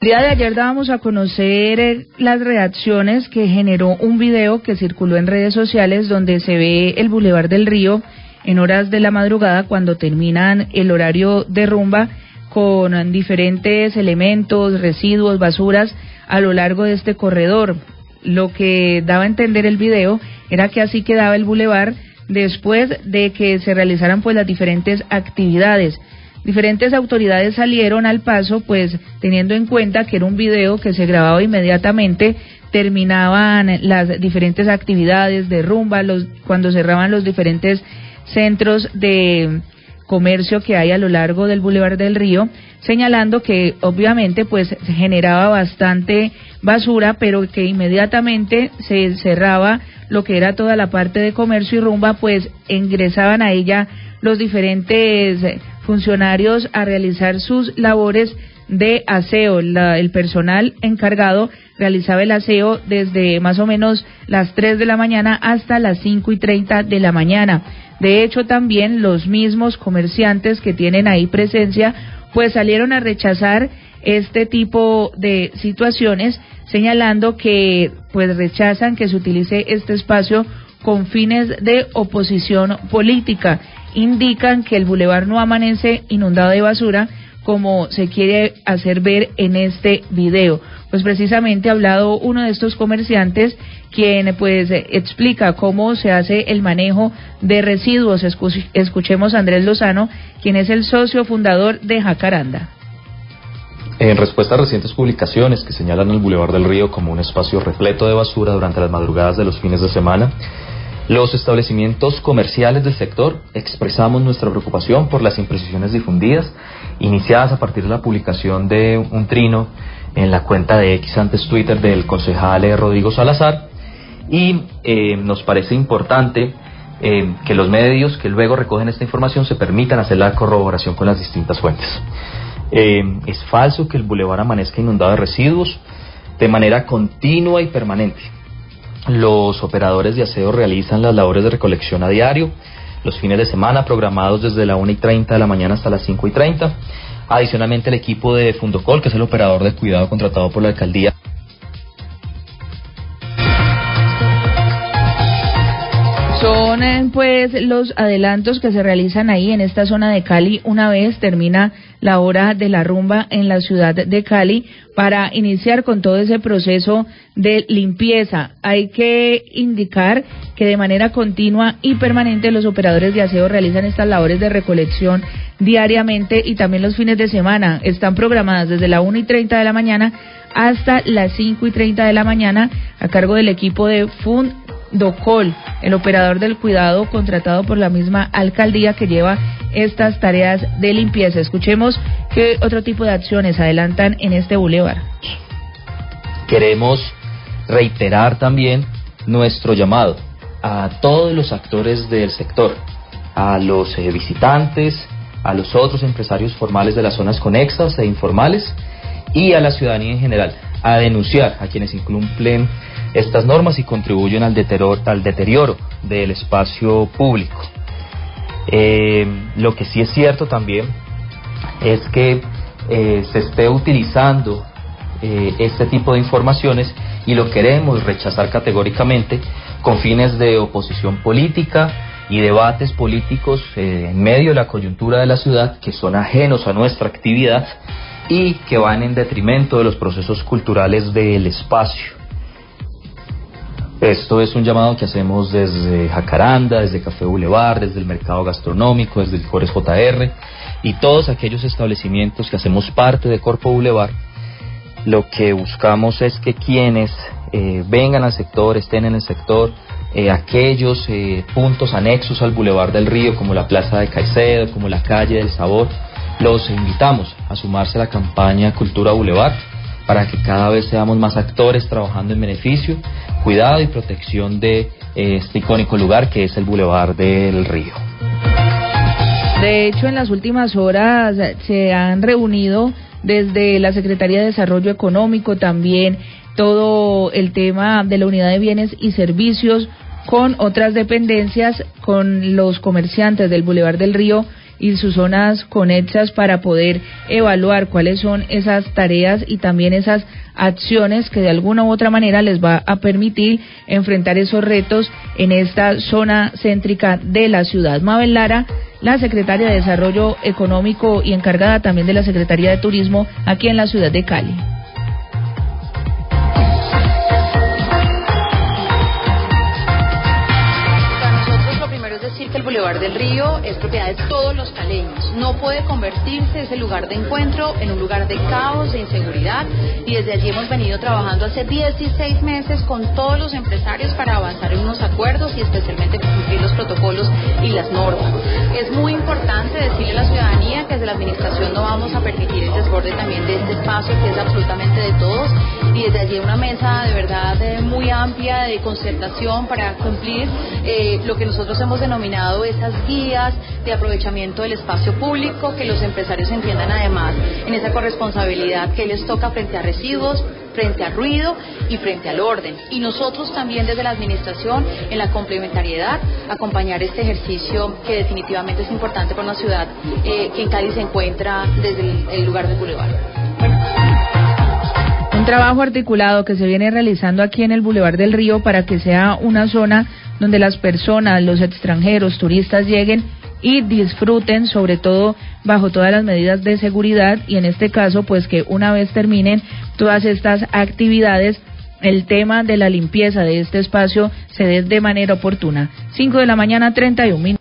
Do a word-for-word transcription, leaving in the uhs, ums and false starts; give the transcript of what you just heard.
El día de ayer dábamos a conocer eh, las reacciones que generó un video que circuló en redes sociales donde se ve el Boulevard del Río en horas de la madrugada cuando terminan el horario de rumba con diferentes elementos, residuos, basuras a lo largo de este corredor. Lo que daba a entender el video era que así quedaba el bulevar después de que se realizaran pues las diferentes actividades. Diferentes autoridades salieron al paso, pues teniendo en cuenta que era un video que se grababa inmediatamente, terminaban las diferentes actividades de rumba, los, cuando cerraban los diferentes centros de comercio que hay a lo largo del Boulevard del Río, señalando que obviamente pues se generaba bastante basura, pero que inmediatamente se cerraba lo que era toda la parte de comercio y rumba, pues ingresaban a ella los diferentes funcionarios a realizar sus labores de aseo. La, el personal encargado realizaba el aseo desde más o menos las tres de la mañana hasta las cinco y treinta de la mañana. De hecho, también los mismos comerciantes que tienen ahí presencia, pues salieron a rechazar este tipo de situaciones, señalando que pues rechazan que se utilice este espacio con fines de oposición política. Indican que el bulevar no amanece inundado de basura como se quiere hacer ver en este video. Pues precisamente ha hablado uno de estos comerciantes, quien pues explica cómo se hace el manejo de residuos. Escuchemos a Andrés Lozano, quien es el socio fundador de Jacaranda. En respuesta a recientes publicaciones que señalan el Boulevard del Río como un espacio repleto de basura durante las madrugadas de los fines de semana, los establecimientos comerciales del sector expresamos nuestra preocupación por las imprecisiones difundidas, iniciadas a partir de la publicación de un trino en la cuenta de X, antes Twitter, del concejal Rodrigo Salazar, y eh, nos parece importante eh, que los medios que luego recogen esta información se permitan hacer la corroboración con las distintas fuentes. Eh, es falso que el bulevar amanezca inundado de residuos de manera continua y permanente. Los operadores de aseo realizan las labores de recolección a diario, los fines de semana programados desde la una y treinta de la mañana hasta las cinco y treinta. Adicionalmente, el equipo de Fundocol, que es el operador de cuidado contratado por la alcaldía. Son pues los adelantos que se realizan ahí en esta zona de Cali una vez termina la hora de la rumba en la ciudad de Cali, para iniciar con todo ese proceso de limpieza. Hay que indicar que de manera continua y permanente los operadores de aseo realizan estas labores de recolección diariamente, y también los fines de semana están programadas desde la una y treinta de la mañana hasta las cinco y treinta de la mañana a cargo del equipo de Fundocol, el operador del cuidado contratado por la misma alcaldía que lleva estas tareas de limpieza. Escuchemos qué otro tipo de acciones adelantan en este bulevar. Queremos reiterar también nuestro llamado a todos los actores del sector, a los eh, visitantes, a los otros empresarios formales de las zonas conexas e informales y a la ciudadanía en general, a denunciar a quienes incumplen estas normas y contribuyen al deterioro, al deterioro del espacio público. Eh, lo que sí es cierto también es que eh, se esté utilizando eh, este tipo de informaciones, y lo queremos rechazar categóricamente, con fines de oposición política y debates políticos eh, en medio de la coyuntura de la ciudad, que son ajenos a nuestra actividad y que van en detrimento de los procesos culturales del espacio. Esto es un llamado que hacemos desde Jacaranda, desde Café Boulevard, desde el mercado gastronómico, desde el Cores J R y todos aquellos establecimientos que hacemos parte de Corpo Boulevard. Lo que buscamos es que quienes eh, vengan al sector, estén en el sector, eh, aquellos eh, puntos anexos al Boulevard del Río, como la Plaza de Caicedo, como la Calle del Sabor, los invitamos a sumarse a la campaña Cultura Boulevard, para que cada vez seamos más actores trabajando en beneficio, cuidado y protección de este icónico lugar que es el Boulevard del Río. De hecho, en las últimas horas se han reunido desde la Secretaría de Desarrollo Económico, también todo el tema de la Unidad de Bienes y Servicios, con otras dependencias, con los comerciantes del Boulevard del Río, y sus zonas conexas para poder evaluar cuáles son esas tareas y también esas acciones que de alguna u otra manera les va a permitir enfrentar esos retos en esta zona céntrica de la ciudad. Mabel Lara, la secretaria de Desarrollo Económico y encargada también de la Secretaría de Turismo aquí en la ciudad de Cali. El Boulevard del Río es propiedad de todos los caleños. No puede convertirse ese lugar de encuentro en un lugar de caos, de inseguridad, y desde allí hemos venido trabajando hace dieciséis meses con todos los empresarios para avanzar en unos acuerdos y especialmente cumplir los protocolos y las normas. Es muy importante decirle a la ciudadanía que desde la administración no vamos a permitir el desborde también de este espacio que es absolutamente de todos, y desde allí una mesa de verdad eh, muy amplia de concertación para cumplir eh, lo que nosotros hemos denominado esas guías de aprovechamiento del espacio público, que los empresarios entiendan además en esa corresponsabilidad que les toca frente a residuos, frente al ruido y frente al orden. Y nosotros también desde la administración, en la complementariedad, acompañar este ejercicio que definitivamente es importante para una ciudad eh, que en Cali se encuentra desde el, el lugar del Boulevard. Bueno. Un trabajo articulado que se viene realizando aquí en el Boulevard del Río para que sea una zona donde las personas, los extranjeros, turistas lleguen y disfruten, sobre todo bajo todas las medidas de seguridad, y en este caso pues que una vez terminen todas estas actividades, el tema de la limpieza de este espacio se dé de manera oportuna. cinco de la mañana, treinta y un minutos.